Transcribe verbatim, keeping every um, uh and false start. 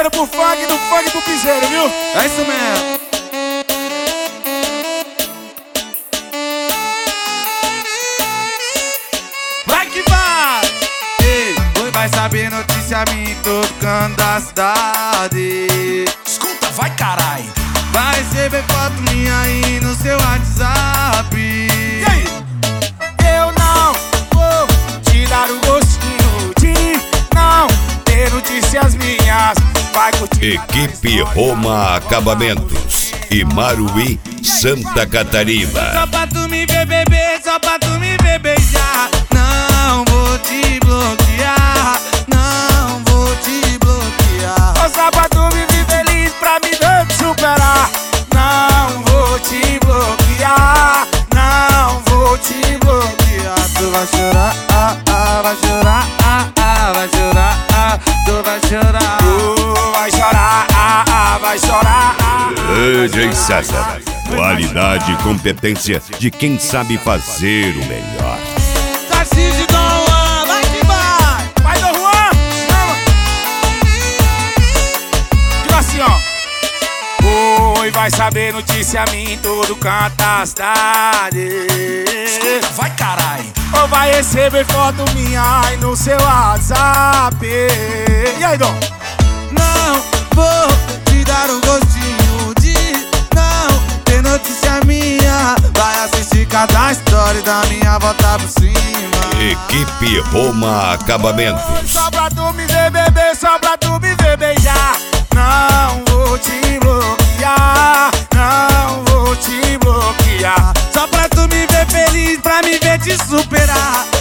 piseiro pro funk, do funk pro piseiro, viu? É isso mesmo. Vai que vai! Ei, oi, vai saber notícia minha em todo canto da cidade. Escuta, vai carai! Vai receber foto minha aí no seu WhatsApp. E aí? Eu não vou te dar o gostinho de não ter notícias minhas. Vai curtir. Equipe Roma Acabamentos e Maruí, Santa Catarina. Só pra tu me ver beber, só pra tu me ver beijar. Não vou te bloquear, não vou te bloquear. Só pra tu me ver feliz, pra me ver te superar. Não vou te bloquear, não vou te bloquear. Tu vai chorar, ah, ah, vai chorar, ah, ah, vai chorar, ah, tu vai chorar. Tu vai chorar, ah, ah, vai chorar, ah, D J César, qualidade e competência de quem sabe fazer o melhor. Tarcísio Dom Juan, vai que vai. Vai, Dom Juan, chama. Diga assim, ó. Oi, vai saber notícia minha em todo canto da cidade. Escuta, vai carai. Ou vai receber foto minha aí no seu WhatsApp. E aí, Dom? Não vou te dar um gostinho de não ter notícia minha. Vai assistir cada história da minha volta por cima. Equipe Roma Acabamentos. Só pra tu me ver beber, só pra tu me ver beijar. Não vou te bloquear, não vou te bloquear. Só pra tu me ver feliz, pra me ver te superar.